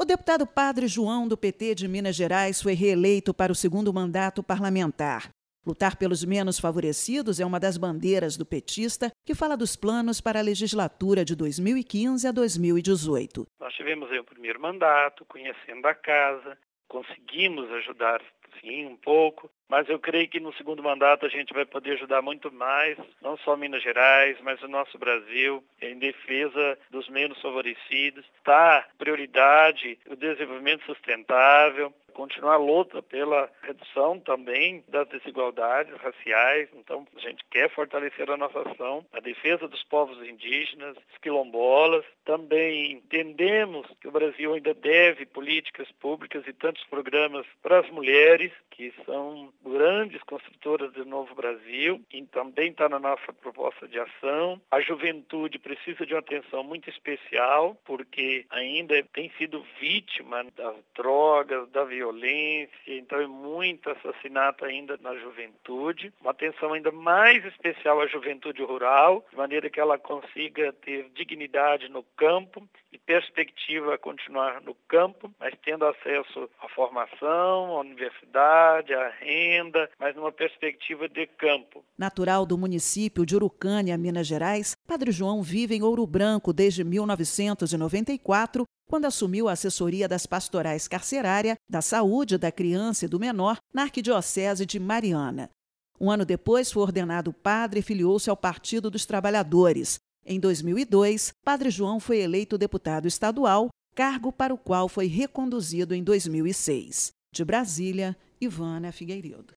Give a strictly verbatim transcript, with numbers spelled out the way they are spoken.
deputado Padre João, do P T de Minas Gerais, foi reeleito para o segundo mandato parlamentar. Lutar pelos menos favorecidos é uma das bandeiras do petista, que fala dos planos para a legislatura de dois mil e quinze a dois mil e dezoito. Nós tivemos aí o primeiro mandato, conhecendo a casa, conseguimos ajudar, sim, um pouco, mas eu creio que no segundo mandato a gente vai poder ajudar muito mais, não só Minas Gerais, mas o nosso Brasil, em defesa dos menos favorecidos. Está prioridade o desenvolvimento sustentável, continuar a luta pela redução também das desigualdades raciais. Então, a gente quer fortalecer a nossa ação, a defesa dos povos indígenas, os quilombolas. Também entendemos que o Brasil ainda deve políticas públicas e tantos programas para as mulheres, que são grandes construtoras do novo Brasil, e também está na nossa proposta de ação. A juventude precisa de uma atenção muito especial, porque ainda tem sido vítima das drogas, da violência, então é muito assassinato ainda na juventude. Uma atenção ainda mais especial à juventude rural, de maneira que ela consiga ter dignidade no campo e perspectiva a continuar no campo, mas tendo acesso à formação, à universidade, à renda, mas numa perspectiva de campo. Natural do município de Urucânia, Minas Gerais, Padre João vive em Ouro Branco desde mil novecentos e noventa e quatro, quando assumiu a assessoria das pastorais carcerária, da saúde da criança e do menor na Arquidiocese de Mariana. Um ano depois foi ordenado padre e filiou-se ao Partido dos Trabalhadores. Em dois mil e dois, Padre João foi eleito deputado estadual, cargo para o qual foi reconduzido em dois mil e seis. De Brasília, Ivana Figueiredo.